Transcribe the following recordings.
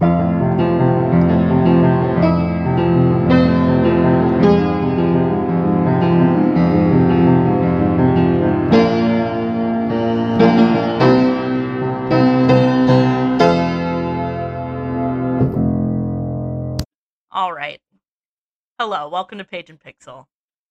All right. Hello, welcome to Page and Pixel.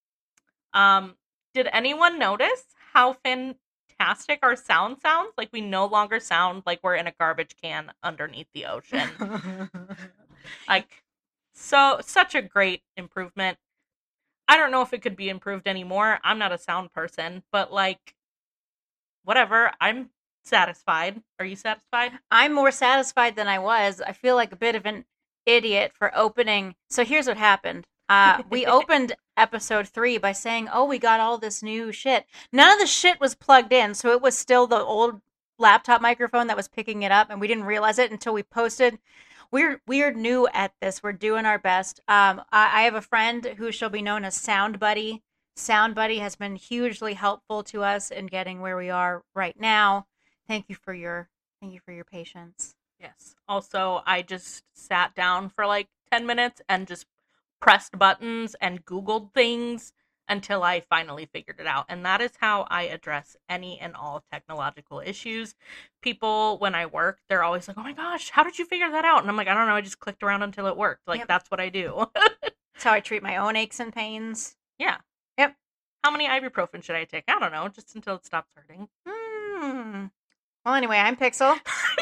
Did anyone notice how fantastic our sound sounds? Like we no longer sound like we're in a garbage can underneath the ocean. Like such a great improvement. I don't know if it could be improved anymore. I'm not a sound person, but like whatever. I'm satisfied. Are you satisfied? I'm more satisfied than I was. I feel like a bit of an idiot for opening. So here's what happened. We opened episode 3 by saying, "Oh, we got all this new shit." None of the shit was plugged in, so it was still the old laptop microphone that was picking it up, and we didn't realize it until we posted. We're new at this. We're doing our best. I have a friend who shall be known as Sound Buddy. Sound Buddy has been hugely helpful to us in getting where we are right now. Thank you for your patience. Yes. Also, I just sat down for like 10 minutes and just pressed buttons and Googled things until I finally figured it out. And that is how I address any and all technological issues. People, when I work, they're always like, oh my gosh, how did you figure that out? And I'm like, I don't know. I just clicked around until it worked. Like, That's what I do. That's how I treat my own aches and pains. Yeah. Yep. How many ibuprofen should I take? I don't know. Just until it stops hurting. Well, anyway, I'm Pixel.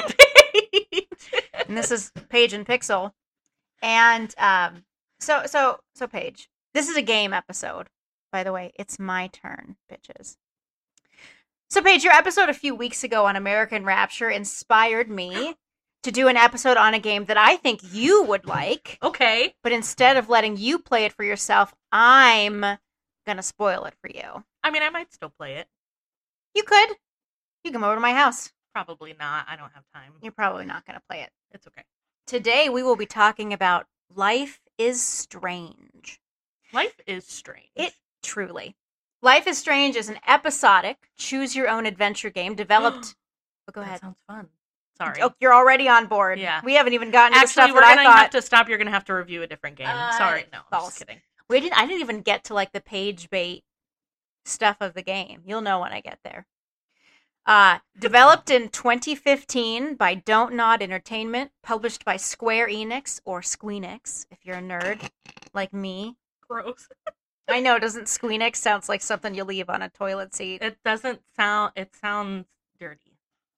And this is Page and Pixel. And so Paige, this is a game episode. By the way, it's my turn, bitches. So Paige, your episode a few weeks ago on American Rapture inspired me to do an episode on a game that I think you would like. Okay. But instead of letting you play it for yourself, I'm gonna spoil it for you. I mean, I might still play it. You could. You come over to my house. Probably not. I don't have time. You're probably not gonna play it. It's okay. Today we will be talking about Life is Strange. Life is Strange. It truly. Life is Strange is an episodic, choose-your-own-adventure game developed... Go ahead. That sounds fun. Sorry. Oh, you're already on board. Yeah. We haven't even gotten to the stuff we're that gonna I thought... have to stop. You're going to have to review a different game. Sorry. No, I'm just kidding. I didn't even get to, like, the page bait stuff of the game. You'll know when I get there. Developed in 2015 by Don't Nod Entertainment, published by Square Enix, or Squeenix, if you're a nerd like me. Gross. I know, doesn't Squeenix sounds like something you leave on a toilet seat? It doesn't sound, it sounds dirty.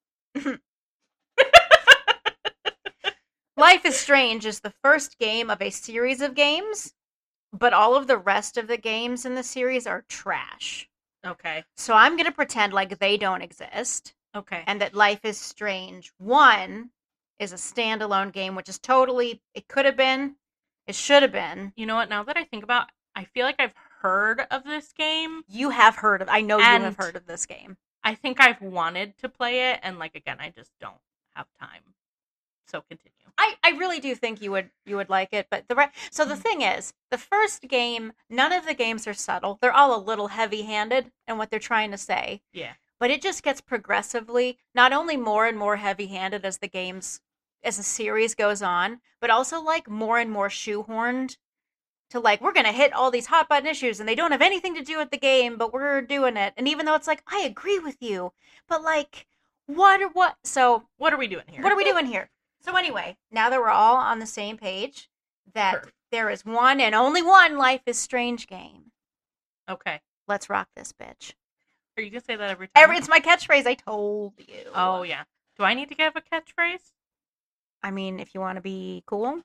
Life is Strange is the first game of a series of games, but all of the rest of the games in the series are trash. Okay. So I'm going to pretend like they don't exist. Okay. And that Life is Strange 1 is a standalone game, which is totally, it could have been, it should have been. You know what, now that I think about, I feel like I've heard of this game. You have heard of, I know you have heard of this game. I think I've wanted to play it, and like, again, I just don't have time. So continue. I really do think you would like it, but so the thing is, the first game, none of the games are subtle. They're all a little heavy-handed in what they're trying to say. Yeah. But it just gets progressively not only more and more heavy-handed as the series goes on, but also like more and more shoehorned to like, we're going to hit all these hot button issues and they don't have anything to do with the game, but we're doing it. And even though it's like, I agree with you, but like, so what are we doing here? What are we doing here? So anyway, now that we're all on the same page, that there is one and only one Life is Strange game. Okay. Let's rock this bitch. Are you going to say that every time? It's my catchphrase, I told you. Oh, yeah. Do I need to give a catchphrase? I mean, if you want to be cool.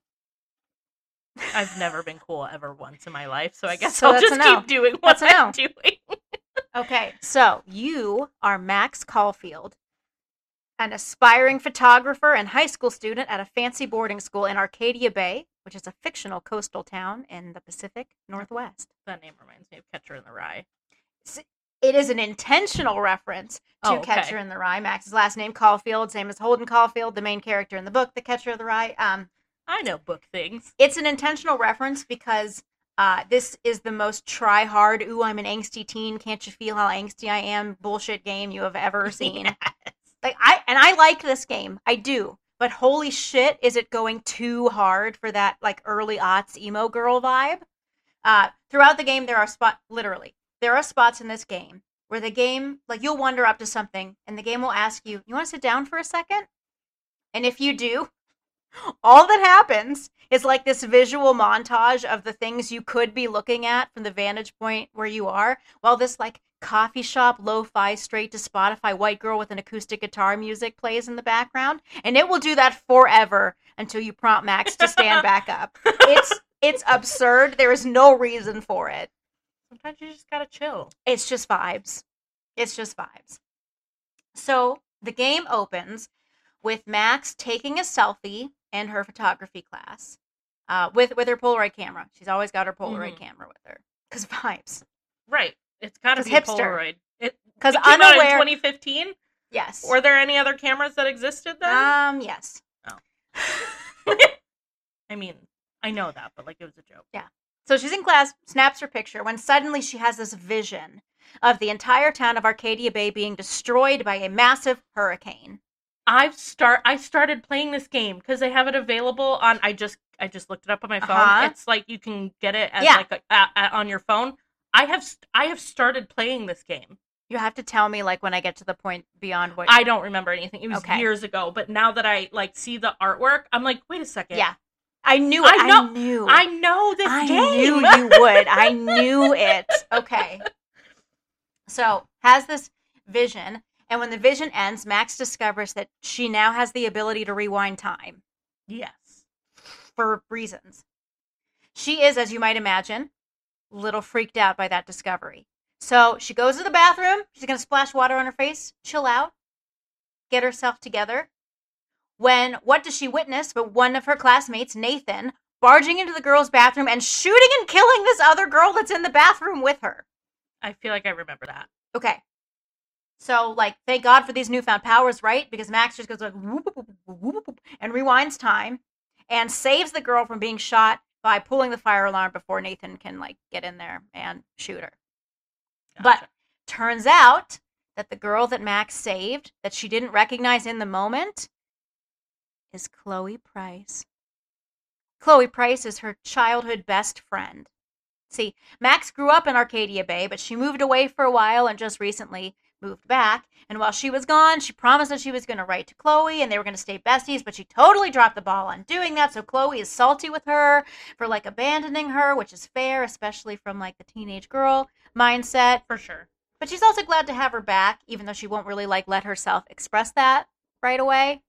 I've never been cool ever once in my life, so I guess I'll just keep doing what I'm doing. Okay, so you are Max Caulfield, an aspiring photographer and high school student at a fancy boarding school in Arcadia Bay, which is a fictional coastal town in the Pacific Northwest. That name reminds me of Catcher in the Rye. It is an intentional reference to Catcher in the Rye. Max's last name, Caulfield, same as Holden Caulfield, the main character in the book, The Catcher in the Rye. I know book things. It's an intentional reference because this is the most try-hard, ooh, I'm an angsty teen, can't you feel how angsty I am, bullshit game you have ever seen. Yes. Like I like this game. I do. but holy shit, is it going too hard for that like early aughts emo girl vibe. Throughout the game, there are spots in this game where the game, like, you'll wander up to something and the game will ask you, you want to sit down for a second? And if you do, all that happens is like this visual montage of the things you could be looking at from the vantage point where you are, while this like coffee shop lo-fi straight to Spotify white girl with an acoustic guitar music plays in the background, and it will do that forever until you prompt Max to stand back up. It's absurd. There is no reason for it. Sometimes you just gotta chill. It's just vibes. So the game opens with Max taking a selfie in her photography class with her Polaroid camera. She's always got her Polaroid camera with her. Because vibes. Right. It's gotta be hipster. a Polaroid. Because it came unaware. out in 2015? Yes. Were there any other cameras that existed then? Yes. Oh. I mean, I know that, but like it was a joke. Yeah. So she's in class, snaps her picture, when suddenly she has this vision of the entire town of Arcadia Bay being destroyed by a massive hurricane. I started playing this game because they have it available on. I just looked it up on my phone. It's like you can get it as like on your phone. I have started playing this game. You have to tell me like when I get to the point beyond what I don't remember anything. It was years ago, but now that I like see the artwork, I'm like, wait a second. Yeah. I knew it. I know this game. I knew you would. I knew it. Okay. So, has this vision, and when the vision ends, Max discovers that she now has the ability to rewind time. Yes. For reasons. She is, as you might imagine, a little freaked out by that discovery. So, she goes to the bathroom. She's going to splash water on her face, chill out, get herself together. What does she witness but one of her classmates, Nathan, barging into the girl's bathroom and shooting and killing this other girl that's in the bathroom with her. I feel like I remember that. Okay. So, like, thank God for these newfound powers, right? Because Max just goes like, whoop, whoop, whoop, whoop, whoop, and rewinds time and saves the girl from being shot by pulling the fire alarm before Nathan can, like, get in there and shoot her. Gotcha. But turns out that the girl that Max saved, that she didn't recognize in the moment, is Chloe Price. Chloe Price is her childhood best friend. See, Max grew up in Arcadia Bay, but she moved away for a while and just recently moved back. And while she was gone, she promised that she was going to write to Chloe and they were going to stay besties, but she totally dropped the ball on doing that. So Chloe is salty with her for like abandoning her, which is fair, especially from like the teenage girl mindset. For sure. But she's also glad to have her back, even though she won't really like let herself express that right away.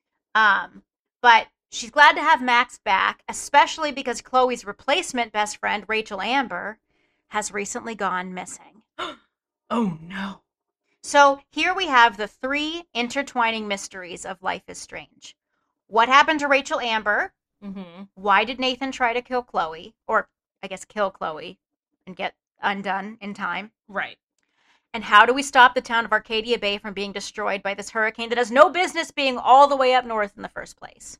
But she's glad to have Max back, especially because Chloe's replacement best friend, Rachel Amber, has recently gone missing. Oh, no. So here we have the three intertwining mysteries of Life is Strange. What happened to Rachel Amber? Mm-hmm. Why did Nathan try to kill Chloe? Or, I guess, kill Chloe and get undone in time. Right. And how do we stop the town of Arcadia Bay from being destroyed by this hurricane that has no business being all the way up north in the first place?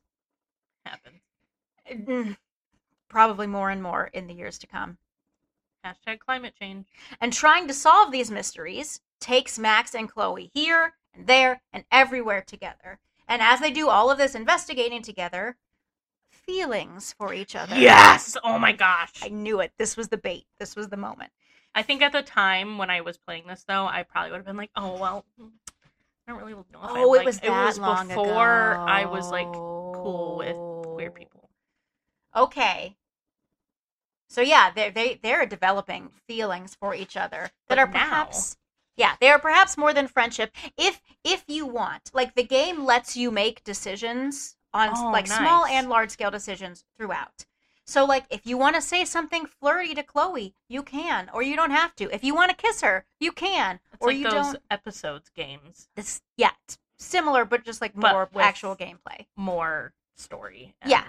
Happens. Probably more and more in the years to come. Hashtag climate change. And trying to solve these mysteries takes Max and Chloe here and there and everywhere together. And as they do all of this investigating together, feelings for each other. Yes! Oh my gosh. I knew it. This was the bait. This was the moment. I think at the time when I was playing this, though, I probably would have been like, oh, well, I don't really know if I like it was that it was long before ago. I was, like, cool with queer people. Okay. So, yeah, they're developing feelings for each other that are perhaps... Yeah, they are perhaps more than friendship. If you want. Like, the game lets you make decisions on, small and large-scale decisions throughout. So, like, if you want to say something flirty to Chloe, you can, or you don't have to. If you want to kiss her, you can, it's or like you those don't. episodes games. It's similar, but just like more actual gameplay, more story. Yeah.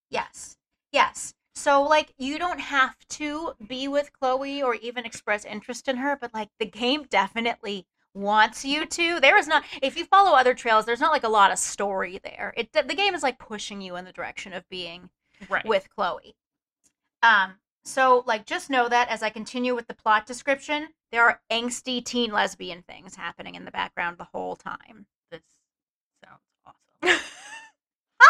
Yes. So, like, you don't have to be with Chloe or even express interest in her, but like the game definitely wants you to. There is not, if you follow other trails, there's not like a lot of story there. The game is like pushing you in the direction of being with Chloe. So, like, just know that as I continue with the plot description, there are angsty teen lesbian things happening in the background the whole time. This sounds awesome.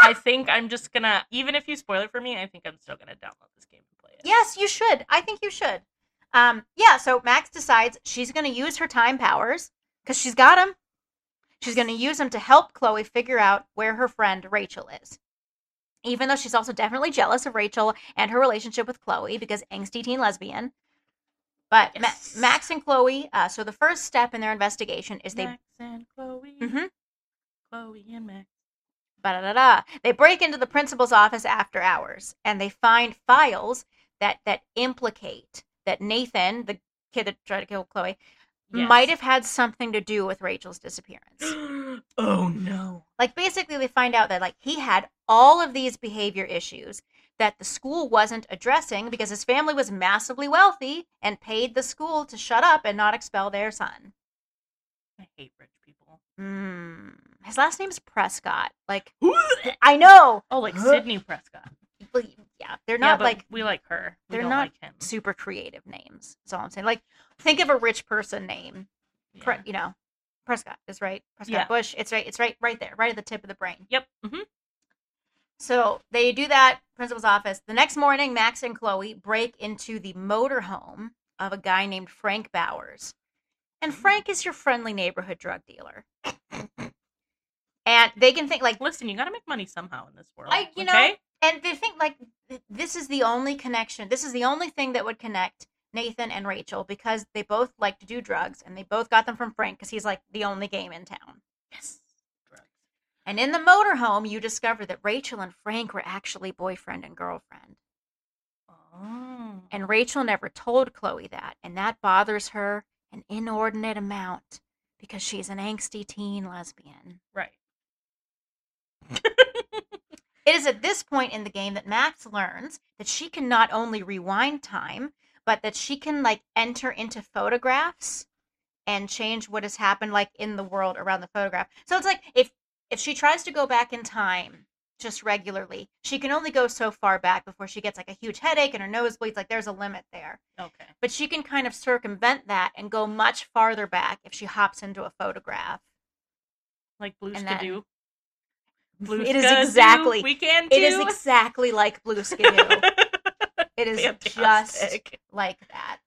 I think I'm just gonna, even if you spoil it for me, I think I'm still gonna download this game and play it. Yes, you should. I think you should. Yeah, so Max decides she's going to use her time powers, because she's got them. She's going to use them to help Chloe figure out where her friend Rachel is. Even though she's also definitely jealous of Rachel and her relationship with Chloe, because angsty teen lesbian. But Yes. Max and Chloe, so the first step in their investigation is Max and Chloe. Mhm. Chloe and Max. They break into the principal's office after hours, and they find files that implicate that Nathan, the kid that tried to kill Chloe, Yes. might have had something to do with Rachel's disappearance. Oh no. Like, basically, they find out that, like, he had all of these behavior issues that the school wasn't addressing because his family was massively wealthy and paid the school to shut up and not expel their son. I hate rich people. His last name's Prescott. Like, I know. Oh, like Sydney Prescott. Well, yeah, they're not but like we like her. We they're don't not like him. super creative names. That's all I'm saying. Like, think of a rich person name. Yeah. Prescott is right. Prescott Yeah. Bush. It's right there, right at the tip of the brain. Yep. Mm-hmm. So they do that. Principal's office. The next morning, Max and Chloe break into the motorhome of a guy named Frank Bowers, and Frank is your friendly neighborhood drug dealer. And they can think like, Listen, you got to make money somehow in this world. you know, and they think like this is the only connection. This is the only thing that would connect Nathan and Rachel, because they both like to do drugs, and they both got them from Frank because he's like the only game in town. Yes. Drugs. And in the motorhome, you discover that Rachel and Frank were actually boyfriend and girlfriend. Oh. And Rachel never told Chloe that, and that bothers her an inordinate amount because she's an angsty teen lesbian. Right. It is at this point in the game that Max learns that she can not only rewind time, but that she can like enter into photographs and change what has happened like in the world around the photograph. So it's like if she tries to go back in time just regularly, she can only go so far back before she gets like a huge headache and her nose bleeds. Like, there's a limit there. Okay. But she can kind of circumvent that and go much farther back if she hops into a photograph. Like Blue And Skidoo. It is exactly. We can too. It is exactly like Blue Skidoo. It is Fantastic. just like that.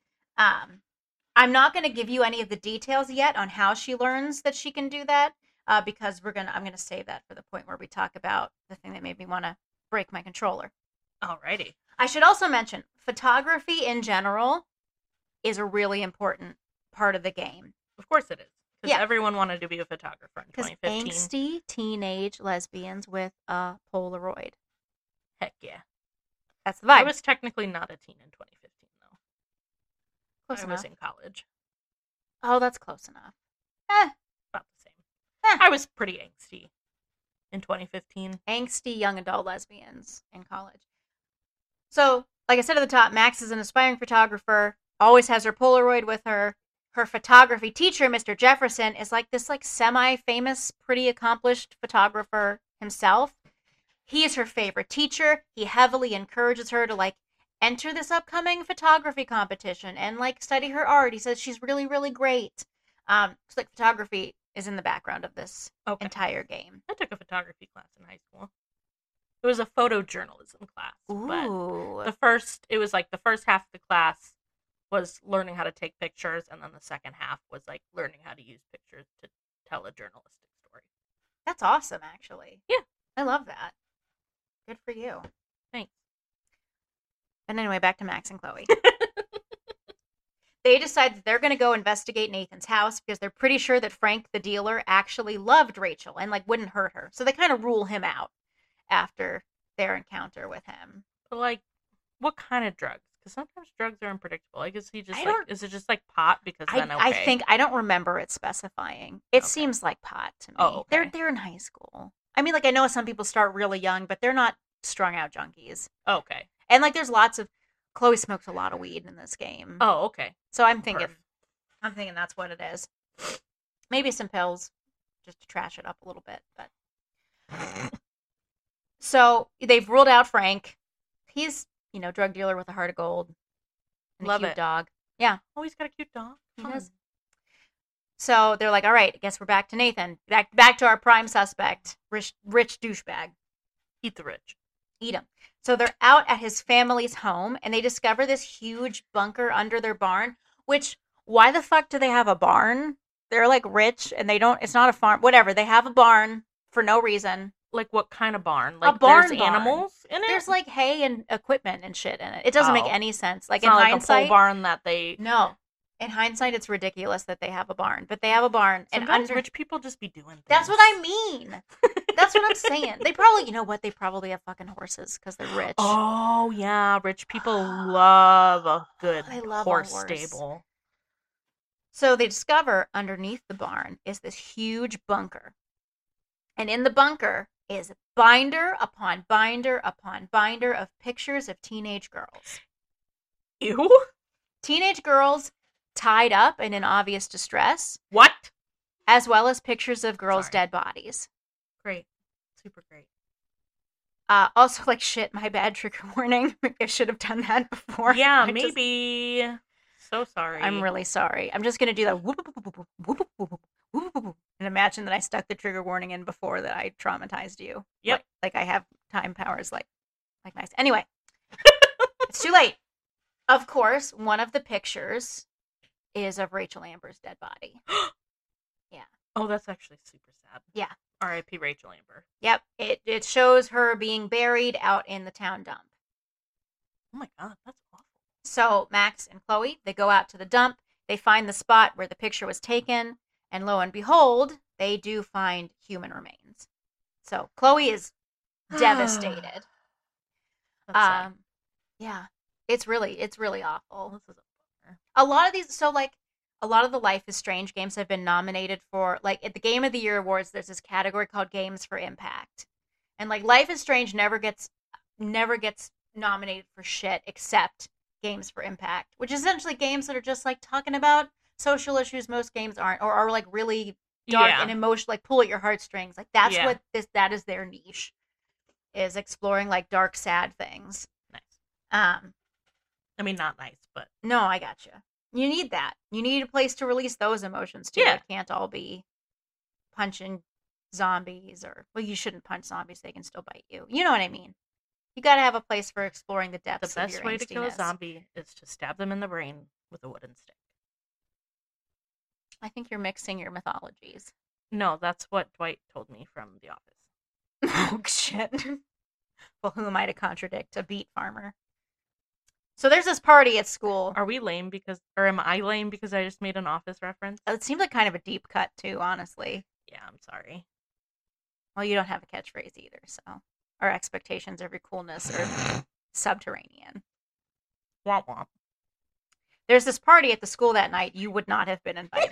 I'm not going to give you any of the details yet on how she learns that she can do that, because I'm going to save that for the point where we talk about the thing that made me want to break my controller. Alrighty. I should also mention photography in general is a really important part of the game. Of course it is. Because Yeah. everyone wanted to be a photographer in Because 2015. angsty teenage lesbians with a Polaroid. Heck yeah. That's the vibe. I was technically not a teen in 2015, though. Close I enough. was in college. Oh, that's close enough. About the same. Eh. I was pretty angsty in 2015. Angsty young adult lesbians in college. So, like I said at the top, Max is an aspiring photographer, always has her Polaroid with her. Her photography teacher, Mr. Jefferson, is like this like semi-famous, pretty accomplished photographer himself. He is her favorite teacher. He heavily encourages her to like enter this upcoming photography competition and like study her art. He says she's really, really great. So like photography is in the background of this entire game. I took a photography class in high school. It was a photojournalism class. Ooh. But it was like the first half of the class was learning how to take pictures, and then the second half was like learning how to use pictures to tell a journalistic story. That's awesome, actually. Yeah. I love that. Good for you. Thanks. And anyway, back to Max and Chloe. They decide that they're going to go investigate Nathan's house because they're pretty sure that Frank, the dealer, actually loved Rachel and like wouldn't hurt her. So they kind of rule him out after their encounter with him. But like, what kind of drugs? Because sometimes drugs are unpredictable. Like, is it just like pot? Because then okay. I don't remember it specifying. It Okay. seems like pot to me. Oh, okay. They're in high school. I mean, like, I know some people start really young, but they're not strung out junkies. Okay. And like, there's lots of Chloe smokes a lot of weed in this game. Oh, okay. So I'm thinking Perfect. that's what it is. Maybe some pills just to trash it up a little bit, but so they've ruled out Frank. He's, drug dealer with a heart of gold. And Love a cute it. dog. Yeah. Oh, he's got a cute dog. He Fun. does. So they're like, all right, I guess we're back to Nathan. Back to our prime suspect, rich douchebag. Eat the rich. Eat them. So they're out at his family's home, and they discover this huge bunker under their barn, which, why the fuck do they have a barn? They're, like, rich, and they don't, it's not a farm. Whatever, they have a barn for no reason. Like, what kind of barn? Like, barn there's barn. animals in it? There's, like, hay and equipment and shit in it. It doesn't make any sense. Like, it's in not hindsight, like a pole barn that they... No. In hindsight, it's ridiculous that they have a barn, but they have a barn. Sometimes rich people just be doing things. That's what I mean. That's what I'm saying. They probably, you know what? They probably have fucking horses because they're rich. Oh, yeah. Rich people love a good horse stable. So they discover underneath the barn is this huge bunker. And in the bunker is binder upon binder upon binder of pictures of teenage girls. Ew. Teenage girls tied up and in obvious distress. What? As well as pictures of girls' dead bodies. Great. Super great. Also, like, shit, my bad, trigger warning. I should have done that before. Yeah, maybe. So sorry. I'm really sorry. I'm just going to do that whoop, whoop, whoop, whoop, whoop, whoop, whoop, and imagine that I stuck the trigger warning in before that I traumatized you. Yep. Like I have time powers like nice. Anyway, it's too late. Of course, one of the pictures is of Rachel Amber's dead body. Yeah. Oh, that's actually super sad. Yeah. R.I.P. Rachel Amber. Yep. It shows her being buried out in the town dump. Oh my god, that's awful. So Max and Chloe, they go out to the dump. They find the spot where the picture was taken. And lo and behold, they do find human remains. So Chloe is devastated. Yeah. It's really awful. This is a lot of these, so like a lot of the Life is Strange games have been nominated for, like, at the Game of the Year Awards, there's this category called Games for Impact. And like Life is Strange never gets nominated for shit except Games for Impact, which is essentially games that are just like talking about social issues most games aren't, or are like really dark and emotional, like pull at your heartstrings. Like that's what that is their niche, is exploring like dark, sad things. Nice. I mean, not nice, but no, I gotcha. You need that. You need a place to release those emotions too. Yeah. It can't all be punching zombies, or, well, you shouldn't punch zombies. They can still bite you. You know what I mean? You got to have a place for exploring the depths of your The best way to kill a zombie is to stab them in the brain with a wooden stick. I think you're mixing your mythologies. No, that's what Dwight told me from The Office. Oh, shit. Well, who am I to contradict? A beet farmer. So there's this party at school. Are we lame or am I lame because I just made an Office reference? It seemed like kind of a deep cut too, honestly. Yeah, I'm sorry. Well, you don't have a catchphrase either, so our expectations of your coolness are subterranean. Womp womp. There's this party at the school that night. You would not have been invited.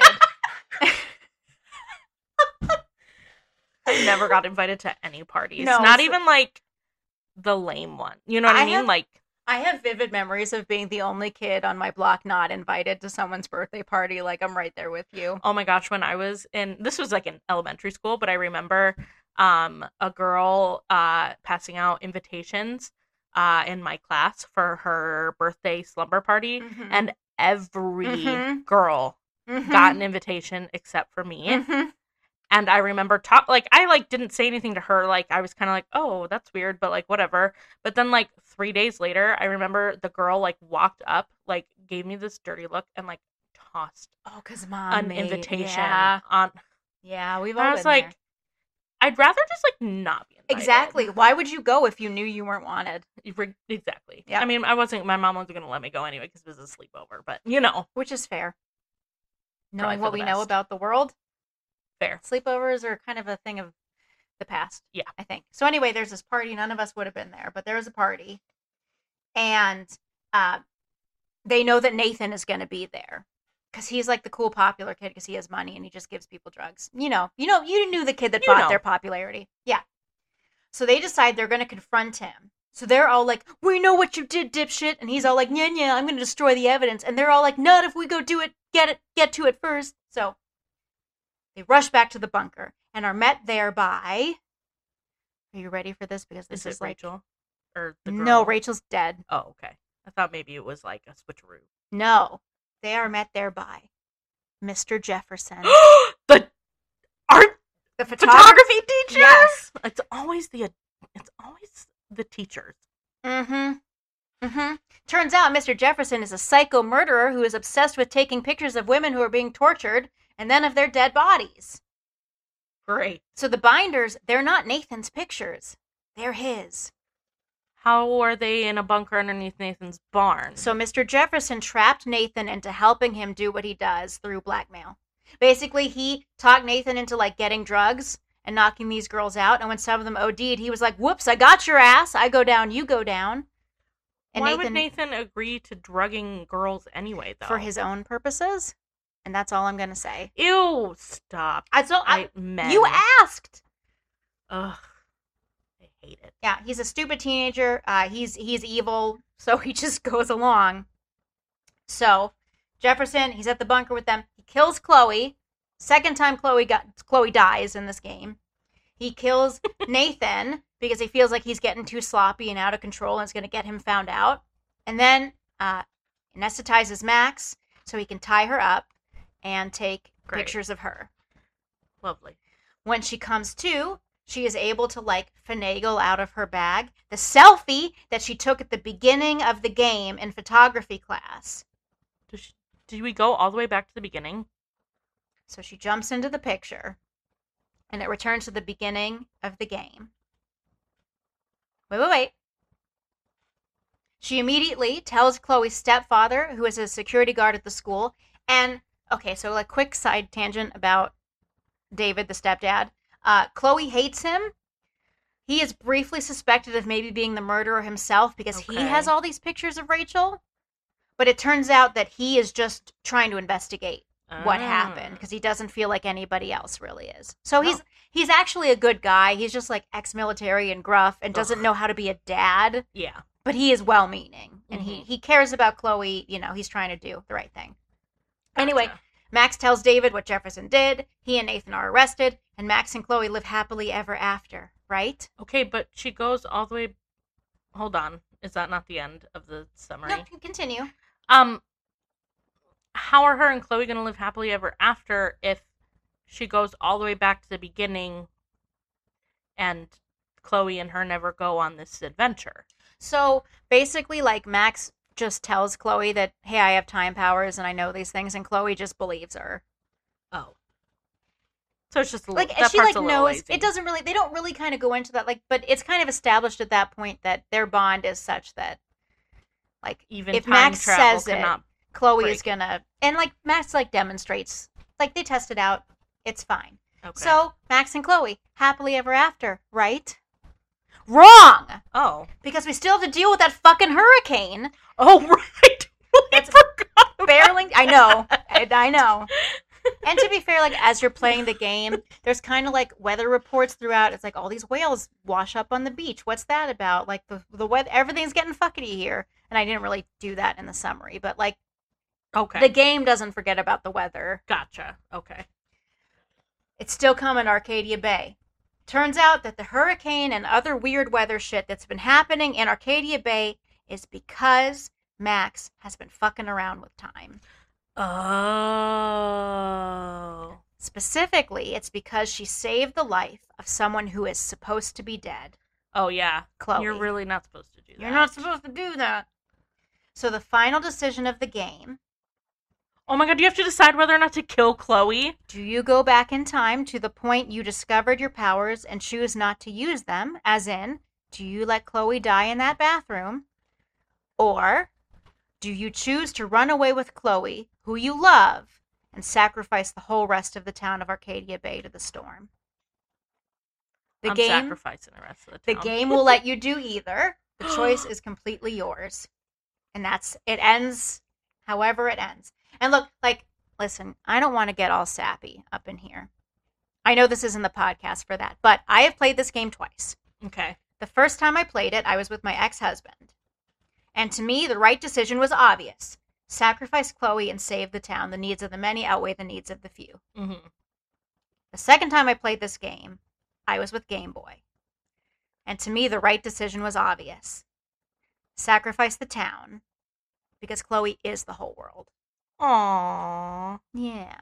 I never got invited to any parties. No, not even like the lame one. You know what I mean? I have vivid memories of being the only kid on my block not invited to someone's birthday party. Like, I'm right there with you. Oh my gosh, when I was this was like in elementary school, but I remember a girl passing out invitations in my class for her birthday slumber party, and every girl got an invitation except for me. And I remember I didn't say anything to her. Like, I was kind of like, oh, that's weird, but like whatever. But then like 3 days later, I remember the girl like walked up, like gave me this dirty look and like tossed because mom an invitation on. Yeah, we've all I been was like, there. I'd rather just like not be invited. Exactly. Why would you go if you knew you weren't wanted? Exactly. Yeah. I mean, my mom wasn't going to let me go anyway because it was a sleepover, but you know. Which is fair. Probably Knowing what we know about the world. Fair. Sleepovers are kind of a thing of the past. Yeah. I think. So anyway, there's this party. None of us would have been there, but there was a party. And they know that Nathan is going to be there. Because he's like the cool popular kid because he has money and he just gives people drugs. You knew the kid that bought their popularity. Yeah. So they decide they're going to confront him. So they're all like, we know what you did, dipshit. And he's all like, yeah, I'm going to destroy the evidence. And they're all like, not if we go do it, get to it first. So they rush back to the bunker and are met there by... Are you ready for this? Because this is like... Rachel? Or the girl? No, Rachel's dead. Oh, okay. I thought maybe it was like a switcheroo. No. They are met there by Mr. Jefferson. The The photography teacher? Yes. It's always the the teachers. Turns out Mr. Jefferson is a psycho murderer who is obsessed with taking pictures of women who are being tortured and then of their dead bodies. Great. So the binders, they're not Nathan's pictures. They're his. How are they in a bunker underneath Nathan's barn? So Mr. Jefferson trapped Nathan into helping him do what he does through blackmail. Basically, he talked Nathan into like getting drugs and knocking these girls out. And when some of them OD'd, he was like, whoops, I got your ass. I go down, you go down. And why would Nathan agree to drugging girls anyway, though? For his own purposes. And that's all I'm going to say. Ew, stop. Men. You asked. Ugh. I hate it. Yeah, he's a stupid teenager. He's evil, so he just goes along. So, Jefferson, he's at the bunker with them. He kills Chloe. Second time Chloe dies in this game. He kills Nathan because he feels like he's getting too sloppy and out of control and it's going to get him found out. And then anesthetizes Max so he can tie her up and take pictures of her. Lovely. When she comes to, she is able to like finagle out of her bag the selfie that she took at the beginning of the game in photography class. Did we go all the way back to the beginning? So she jumps into the picture and it returns to the beginning of the game. Wait. She immediately tells Chloe's stepfather, who is a security guard at the school, and, okay, so like quick side tangent about David, the stepdad. Chloe hates him. He is briefly suspected of maybe being the murderer himself because he has all these pictures of Rachel. But it turns out that he is just trying to investigate what happened because he doesn't feel like anybody else really is. So he's actually a good guy. He's just like ex-military and gruff and doesn't know how to be a dad. Yeah. But he is well-meaning. And he cares about Chloe. You know, he's trying to do the right thing. Gotcha. Anyway, Max tells David what Jefferson did. He and Nathan are arrested. And Max and Chloe live happily ever after, right? Okay, but she goes all the way... Hold on. Is that not the end of the summary? No, continue. How are her and Chloe going to live happily ever after if she goes all the way back to the beginning and Chloe and her never go on this adventure? So basically, like, Max just tells Chloe that, hey, I have time powers and I know these things, and Chloe just believes her. Oh. So it's just like she like knows lazy. It doesn't really. They don't really kind of go into that, like, but it's kind of established at that point that their bond is such that, like, even if Max says it, Chloe is it. gonna, and like Max like demonstrates, like they test it out, it's fine. Okay. So Max and Chloe happily ever after, right? Wrong. Oh, because we still have to deal with that fucking hurricane. Oh, right. That's barreling. I know. I know. And to be fair, like, as you're playing the game, there's kind of like weather reports throughout. It's like all these whales wash up on the beach. What's that about? Like the weather, everything's getting fuckety here. And I didn't really do that in the summary, but like, okay, the game doesn't forget about the weather. Gotcha. Okay. It's still coming, Arcadia Bay. Turns out that the hurricane and other weird weather shit that's been happening in Arcadia Bay is because Max has been fucking around with time. Oh. Specifically, it's because she saved the life of someone who is supposed to be dead. Oh, yeah. Chloe. You're really not supposed to do that. You're not supposed to do that. So the final decision of the game... Oh my god, do you have to decide whether or not to kill Chloe? Do you go back in time to the point you discovered your powers and choose not to use them? As in, do you let Chloe die in that bathroom? Or do you choose to run away with Chloe, who you love, and sacrifice the whole rest of the town of Arcadia Bay to the storm? I'm sacrificing the rest of the town. The game will let you do either. The choice is completely yours. And it ends however it ends. And look, like, listen, I don't want to get all sappy up in here. I know this isn't the podcast for that, but I have played this game twice. Okay. The first time I played it, I was with my ex-husband. And to me, the right decision was obvious. Sacrifice Chloe and save the town. The needs of the many outweigh the needs of the few. Mm-hmm. The second time I played this game, I was with Game Boy. And to me, the right decision was obvious. Sacrifice the town, because Chloe is the whole world. Aww. Yeah.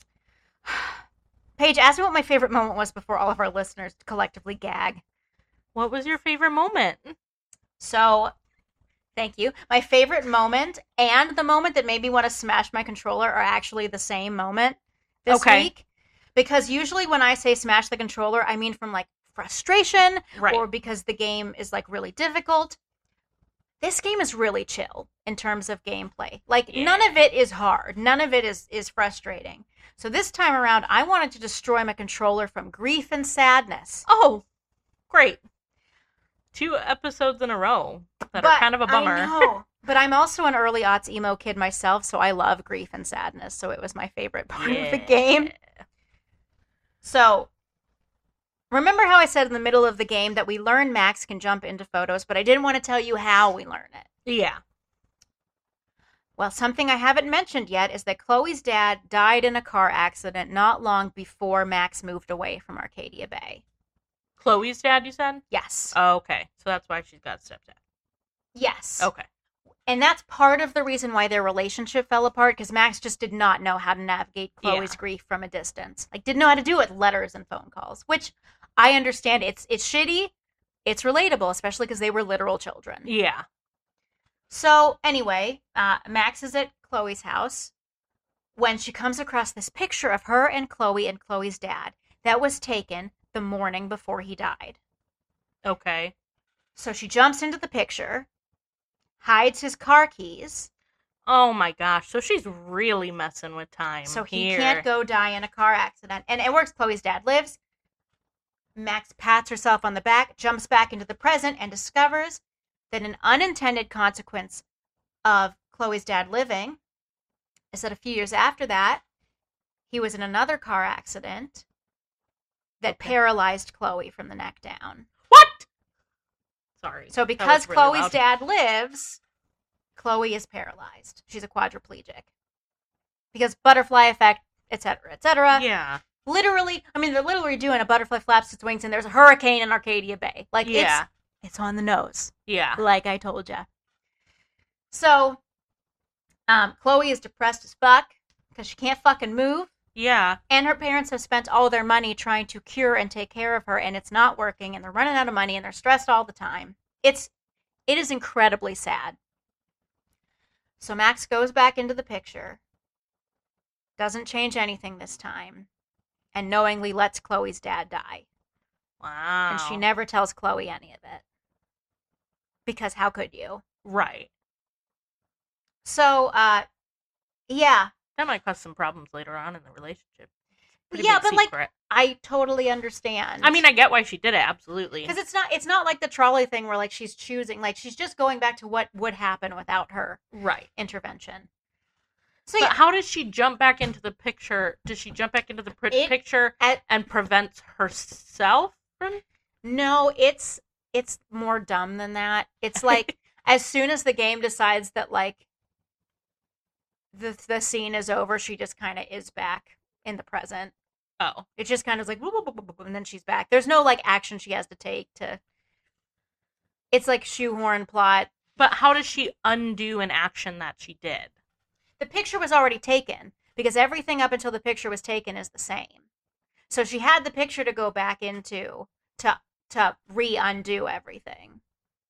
Paige, ask me what my favorite moment was before all of our listeners collectively gag. What was your favorite moment? So, thank you. My favorite moment and the moment that made me want to smash my controller are actually the same moment this week. Because usually when I say smash the controller, I mean from like frustration or because the game is like really difficult. This game is really chill in terms of gameplay. Like, none of it is hard. None of it is frustrating. So this time around, I wanted to destroy my controller from grief and sadness. Oh, great. 2 episodes in a row that are kind of a bummer. I know. But I'm also an early aughts emo kid myself, so I love grief and sadness. So it was my favorite part of the game. So, remember how I said in the middle of the game that we learn Max can jump into photos, but I didn't want to tell you how we learn it. Yeah. Well, something I haven't mentioned yet is that Chloe's dad died in a car accident not long before Max moved away from Arcadia Bay. Chloe's dad, you said? Yes. Oh, okay. So that's why she's got a stepdad. Yes. Okay. And that's part of the reason why their relationship fell apart, because Max just did not know how to navigate Chloe's grief from a distance. Like, didn't know how to do it with letters and phone calls, which I understand. It's shitty. It's relatable, especially because they were literal children. Yeah. So, anyway, Max is at Chloe's house when she comes across this picture of her and Chloe's dad that was taken the morning before he died. Okay. So she jumps into the picture, hides his car keys. Oh my gosh. So she's really messing with time. So he can't go die in a car accident. And it works. Chloe's dad lives. Max pats herself on the back, jumps back into the present, and discovers that an unintended consequence of Chloe's dad living is that a few years after that, he was in another car accident that paralyzed Chloe from the neck down. What? Sorry. So because Chloe's dad lives, Chloe is paralyzed. She's a quadriplegic. Because butterfly effect, etc., etc. Yeah. Literally, I mean, they're literally doing a butterfly flaps its wings and there's a hurricane in Arcadia Bay. Like, it's on the nose. Yeah. Like I told ya. So, Chloe is depressed as fuck because she can't fucking move. Yeah. And her parents have spent all their money trying to cure and take care of her, and it's not working, and they're running out of money, and they're stressed all the time. It is incredibly sad. So Max goes back into the picture, doesn't change anything this time, and knowingly lets Chloe's dad die. Wow. And she never tells Chloe any of it. Because how could you? Right. So, yeah. That might cause some problems later on in the relationship. Yeah, but secret. Like, I totally understand. I mean, I get why she did it, absolutely. Because it's not like the trolley thing where, like, she's choosing, like, she's just going back to what would happen without her intervention. So, yeah. How does she jump back into the picture? Does she jump back into the picture and prevent herself from? No, it's more dumb than that. It's like, as soon as the game decides that, like, the scene is over, she just kind of is back in the present. Oh. It just kind of is like, whoop, whoop, whoop, whoop, and then she's back. There's no, like, action she has to take to... It's like shoehorn plot. But how does she undo an action that she did? The picture was already taken, because everything up until the picture was taken is the same. So she had the picture to go back into to re-undo everything.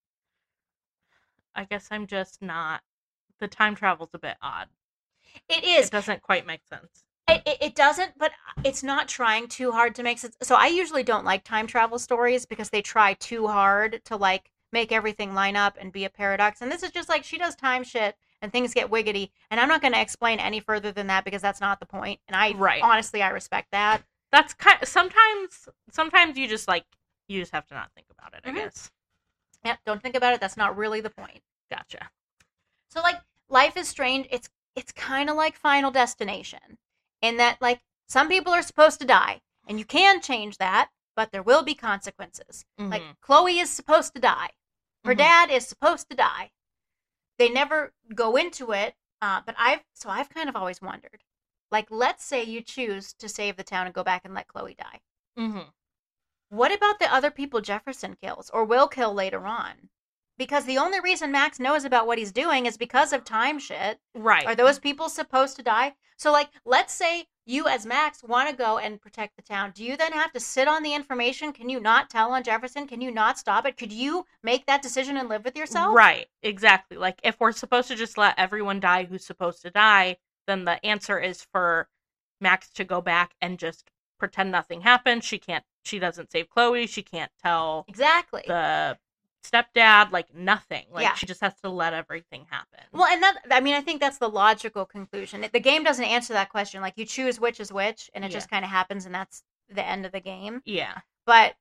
I guess I'm just not... The time travel's a bit odd. It is. It doesn't quite make sense. It doesn't, but it's not trying too hard to make sense. So I usually don't like time travel stories because they try too hard to, like, make everything line up and be a paradox. And this is just like, she does time shit and things get wiggity. And I'm not going to explain any further than that because that's not the point. And honestly, I respect that. That's kind of, sometimes you just have to not think about it, I guess. Yeah, don't think about it. That's not really the point. Gotcha. So, like, Life is Strange, it's kind of like Final Destination in that, like, some people are supposed to die, and you can change that, but there will be consequences. Mm-hmm. Like, Chloe is supposed to die. Her dad is supposed to die. They never go into it, but I've kind of always wondered, like, let's say you choose to save the town and go back and let Chloe die. Mm-hmm. What about the other people Jefferson kills or will kill later on? Because the only reason Max knows about what he's doing is because of time shit. Right. Are those people supposed to die? So, like, let's say you as Max want to go and protect the town. Do you then have to sit on the information? Can you not tell on Jefferson? Can you not stop it? Could you make that decision and live with yourself? Right, exactly. Like, if we're supposed to just let everyone die who's supposed to die, then the answer is for Max to go back and just pretend nothing happened. She doesn't save Chloe. She can't tell Exactly. the stepdad, like, nothing. Like, Yeah. she just has to let everything happen. Well, and I think that's the logical conclusion. The game doesn't answer that question. Like, you choose which is which, and it just kind of happens, and that's the end of the game. Yeah. But,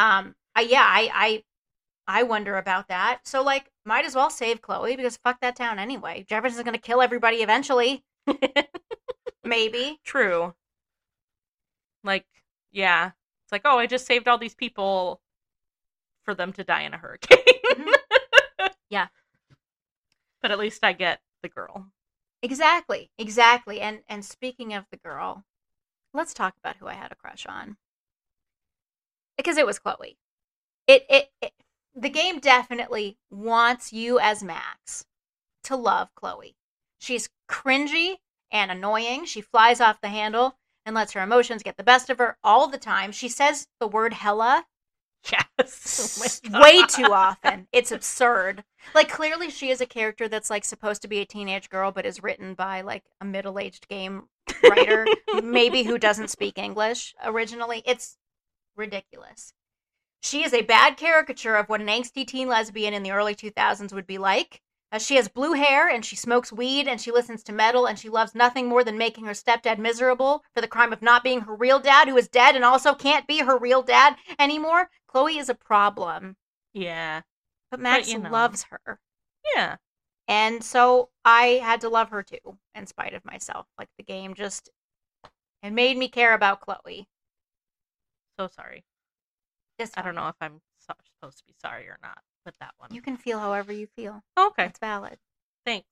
I wonder about that. So, like, might as well save Chloe, because fuck that town anyway. Jefferson's gonna kill everybody eventually. Maybe. True. Like, yeah. It's like, oh, I just saved all these people for them to die in a hurricane. Yeah. But at least I get the girl. Exactly. And speaking of the girl, let's talk about who I had a crush on. Because it was Chloe. The game definitely wants you as Max to love Chloe. She's cringy and annoying. She flies off the handle and lets her emotions get the best of her all the time. She says the word hella Yes. way too often. It's absurd. Like, clearly she is a character that's, like, supposed to be a teenage girl, but is written by, like, a middle-aged game writer, maybe who doesn't speak English originally. It's ridiculous. She is a bad caricature of what an angsty teen lesbian in the early 2000s would be like. She has blue hair, and she smokes weed, and she listens to metal, and she loves nothing more than making her stepdad miserable for the crime of not being her real dad, who is dead and also can't be her real dad anymore. Chloe is a problem. Yeah. But Max But, loves her. Yeah. And so I had to love her too, in spite of myself. Like, the game just, it made me care about Chloe. So sorry. I don't know if I'm supposed to be sorry or not with that one. You can feel however you feel. Okay. It's valid. Thanks.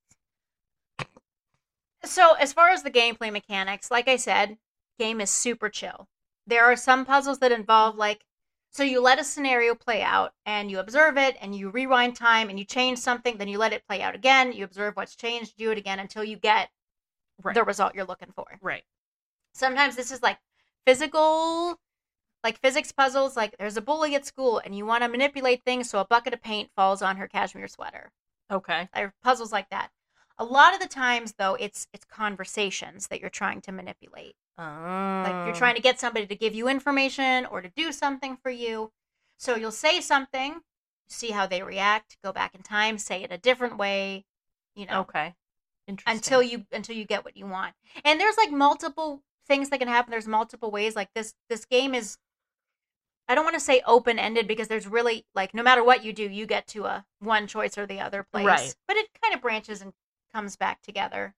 So, as far as the gameplay mechanics, like I said, game is super chill. There are some puzzles that involve, like, so you let a scenario play out, and you observe it, and you rewind time, and you change something, then you let it play out again, you observe what's changed, do it again until you get the result you're looking for. Right. Sometimes this is, like, physical, like, physics puzzles, like, there's a bully at school, and you want to manipulate things so a bucket of paint falls on her cashmere sweater. Okay. Puzzles like that. A lot of the times, though, it's conversations that you're trying to manipulate. Like, you're trying to get somebody to give you information or to do something for you. So you'll say something, see how they react, go back in time, say it a different way, you know. Okay. Interesting. Until you get what you want. And there's, like, multiple things that can happen. There's multiple ways. Like, this game is, I don't want to say open-ended, because there's really, like, no matter what you do, you get to a one choice or the other place. Right. But it kind of branches and comes back together.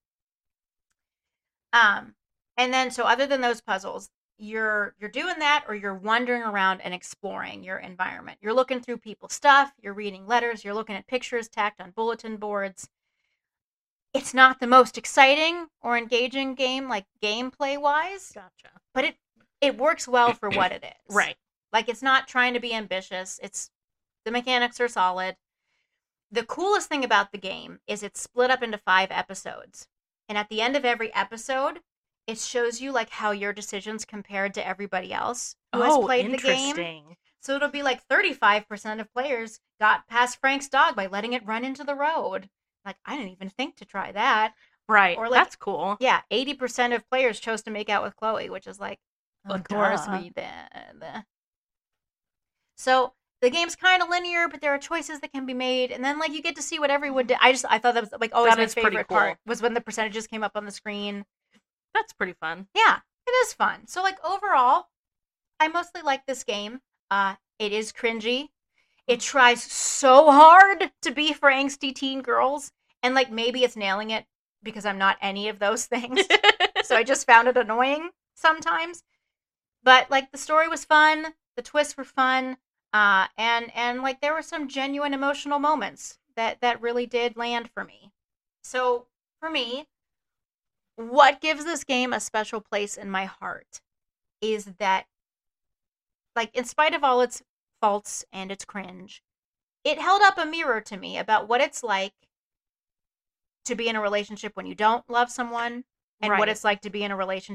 And then, so other than those puzzles, you're doing that, or you're wandering around and exploring your environment. You're looking through people's stuff, you're reading letters, you're looking at pictures tacked on bulletin boards. It's not the most exciting or engaging game, like, gameplay-wise. Gotcha. But it works well for what it is. Right. Like, it's not trying to be ambitious. The mechanics are solid. The coolest thing about the game is it's split up into 5 episodes. And at the end of every episode, it shows you, like, how your decisions compared to everybody else who has played the game. So it'll be like 35% of players got past Frank's dog by letting it run into the road. Like, I didn't even think to try that. Right. Or, like, that's cool. Yeah, 80% of players chose to make out with Chloe, which is like, of course we did. So the game's kind of linear, but there are choices that can be made, and then, like, you get to see what everyone did. I thought that was, like, always my favorite part was when the percentages came up on the screen. That's pretty fun. Yeah, it is fun. So, like, overall, I mostly like this game. It is cringy. It tries so hard to be for angsty teen girls, and, like, maybe it's nailing it because I'm not any of those things. So I just found it annoying sometimes. But, like, the story was fun, the twists were fun, and like, there were some genuine emotional moments that really did land for me. So, for me, what gives this game a special place in my heart is that, like, in spite of all its faults and its cringe, it held up a mirror to me about what it's like to be in a relationship when you don't love someone, and what it's like to be in a relationship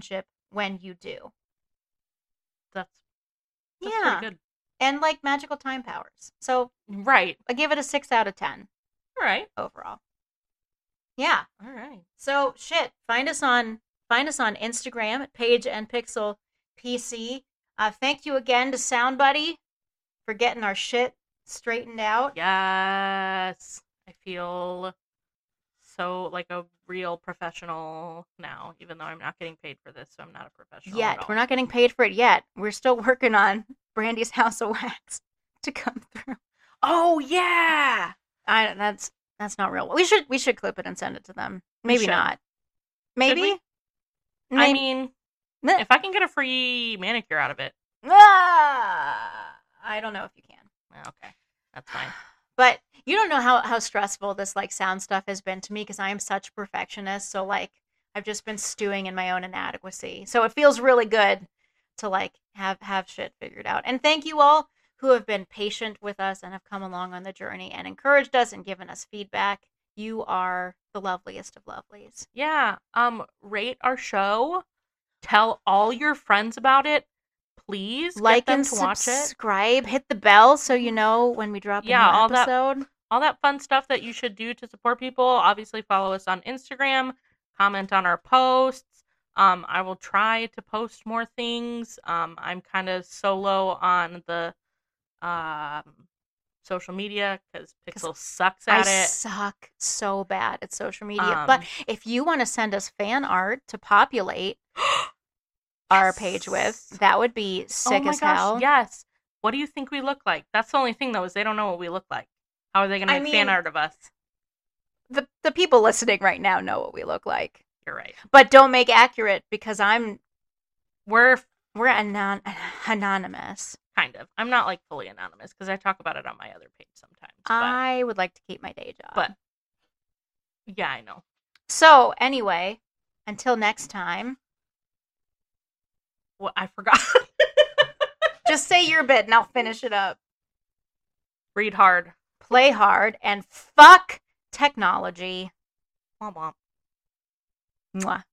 when you do. That's Yeah. pretty good. And like magical time powers. So Right. I give it a 6 out of 10 All right. overall. Yeah. All right. So shit. Find us on Instagram at Paige and Pixel PC. Thank you again to Sound Buddy for getting our shit straightened out. Yes. I feel so like a real professional now, even though I'm not getting paid for this, so I'm not a professional at Yet. all. We're not getting paid for it yet. We're still working on Brandy's House of Wax to come through. Oh yeah. That's not real. We should clip it and send it to them. We Maybe should. not. Should Maybe. we? I mean, if I can get a free manicure out of it. I don't know if you can. Okay. That's fine. But you don't know how stressful this like sound stuff has been to me because I am such a perfectionist. So like I've just been stewing in my own inadequacy. So it feels really good to like have shit figured out. And thank you all who have been patient with us and have come along on the journey and encouraged us and given us feedback. You are the loveliest of lovelies. Yeah. Rate our show. Tell all your friends about it. Please Like get them and to watch it. subscribe. Hit the bell so you know when we drop a new episode. All that fun stuff that you should do to support people. Obviously, follow us on Instagram. Comment on our posts. I will try to post more things. I'm kind of solo on the social media because Pixel sucks at I it. suck so bad at social media. But if you want to send us fan art to populate our page with, that would be sick as hell. Yes. What do you think we look like? That's the only thing, though, is they don't know what we look like. How are they going to make fan art of us? The people listening right now know what we look like. You're right. But don't make accurate because We're anonymous. kind of. I'm not like fully anonymous because I talk about it on my other page sometimes. I would like to keep my day job. But yeah, I know. So anyway, until next time. Well, I forgot. Just say your bit and I'll finish it up. Read hard. Play hard and fuck technology. Womp womp. Mwah.